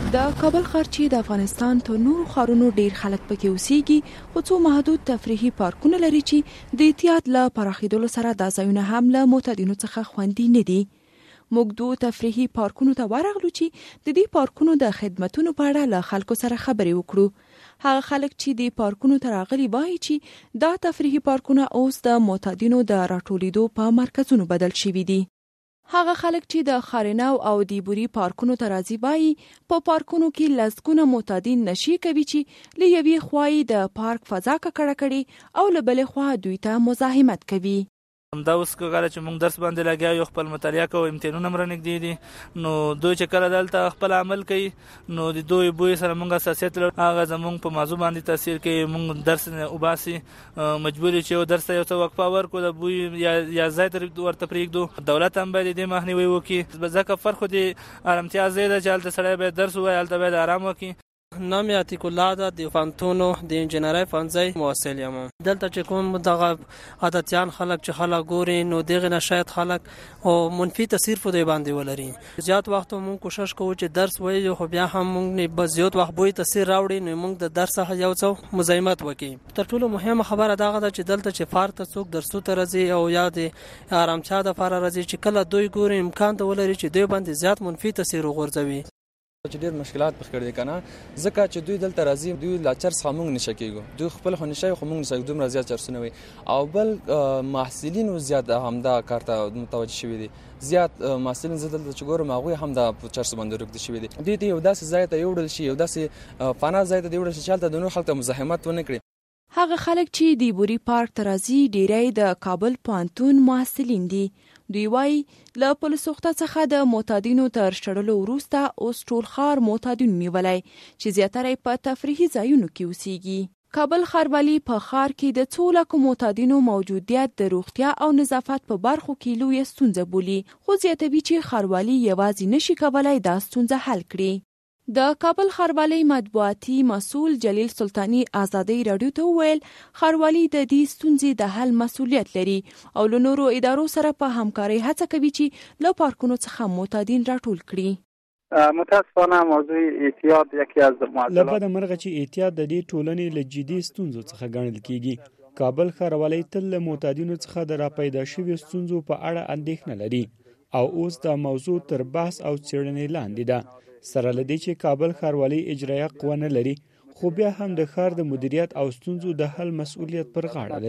د کابل ښار چې د افغانستان تر نورو ښارونو ډیر خلک پکې اوسېږي، خو څو محدود تفریحي پارکونه لري چې د احتیاط له پراخېدلو سره دا ځایونه هم له معتادینو څخه خوندي نه دي. موږ دوه تفریحي پارکونو ته ورغلو چې د دې پارکونو د خدمتونو په اړه له خلکو سره خبرې وکړو. هغه خلک چې د پارکونو ته راغلي وایي چې دا تفریحي پارکونه اوس د معتادینو د راټولیدو په مرکزونو بدل شوي دي. هغه خلک چې د خارنو او د بوري پارکونو ته راځي وایي په پارکونو کې لسګونه معتادین نشي کوي چې له یوې خوا د پارک فضا ککړه کړي او له بلې خوا دوی ته مزاحمت کوي. دا اوس کله چې موږ درس باندې لګیا یو خپل مطالعه کوو، امتحانونه مو رانږدې دي، نو دوی چې کله دلته خپل عمل کوي نو د دوی بوی سره موږ حساسیت لرو، هغه زموږ په موضوع باندې تاثیر کوي. موږ درس نه وباسي، مجبور چې یو درس ته یو څه وقفه ورکړو، د بوی یا ځای ته ورته پرېږدو. دولت هم باید دې مخنیوی وکړي، ځکه فرق خو د ارامتیا ځای ده چې هلته سړی باید درس ووایي، هلته باید آرام وکړي. نام عتیق الله ده، د پوهنتون د انجینرۍ پوهنځی محصل یم. دلته چې کوم دغه عادتیان خلک چې خلک ګوري نو دغه نه شاید خلک او منفي تاثیر په دوی باندې ولري. زیات وخت موږ کوشش کوو چې درس وایو، خو بیا هم موږ نه بس زیات وخت بوی تاثیر راوړي نو موږ د درس څخه یو څه مزاحمت وکړي. تر ټولو مهمه خبره دا ده چې دلته چې فار ته څوک درسو ته راځي او یا د آرامتیا د فار راځي چې کله دوی ګوري امکان ته ولري چې دوی باندې زیات منفي تاثیر وغورځوي. چې ډېر مشکلات پخ کړی کنه، ځکه چې دوی دلته راځي، دوی لا چرس خامونږ نشه کېږو، دوی خپل خو نشه خو موږ نشه دومره زیات چرسونه وي. او بل محصلین زیات همدا کار ته متوجه شوي دي. زیات محصلین زدل چې ګورم هغه هم د چرس باندې رکد شوي دي. دوی ته یو داسې ځای ته یوړل شي، یو داسې فنا ځای ته یوړل شي چې هلته د نور خلکو مزاحمت ونه کړي. هغه خلک چې د بوري پارک ته راځي ډیری د کابل پوهنتون محصلین دي. دوی وایي له پلسوخته څخه د معتادینو تر شړلو وروسته اوس ټول ښار معتادین نیولی چې زیاتره په تفریحي ځایونو کې اوسېږي. کابل ښاروالي په ښار کې د 2 لکو معتادینو موجودیت د روغتیا او نظافت په برخو کې لویه ستونزه بولي، خو زیاتوي چې ښاروالي یوازې نشي کولای دا ستونزه حل کړي. د کابل ښاروالۍ مطبوعاتي مسؤل جلیل سلطانی ازادۍ راډیو ته وویل ښاروالي د دې ستونزې د حل مسؤلیت لري او له نورو ادارو سره په همکارۍ هڅه کوي چې له پارکونو څخه معتادین راټول کړي. متاسفانه موضوع احتیاط یکی از معضلات لپاره مرغه چې احتیاط د دې ټولنې له جدي ستونزو څخه ګڼل کیږي. کابل ښاروالۍ تل له معتادینو څخه د راپیدا شویو ستونزو په اړه اندېښنه لري او اوس دا موضوع تر بحث او څېړنې لاندې ده. سره لدی چې کابل ښاروالۍ اجرایه قوه نه لري، خو بیا هم د ښار د مدیریت او ستونزو د حل مسؤلیت پر غاړه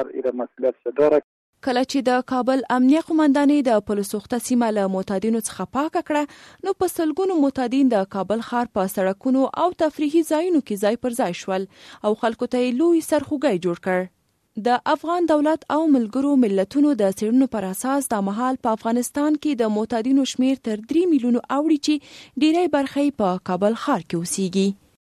لري. کله چې د کابل امنیه قومندانۍ د پلسوخته سیمه له معتادینو څخه پاکه کړه نو په سلګونو معتادین د کابل ښار په سړکونو او تفریحي ځایونو کې ځای پر ځای شول او خلکو ته یې لوی سرخوږی جوړ کړ. د افغان دولت او ملګرو ملتونو د څېړنو پر اساس دا مهال په افغانستان کې د معتادینو شمیر تر 3 میلیونو اوړي چې ډیری برخه په کابل ښار کې اوسېږي.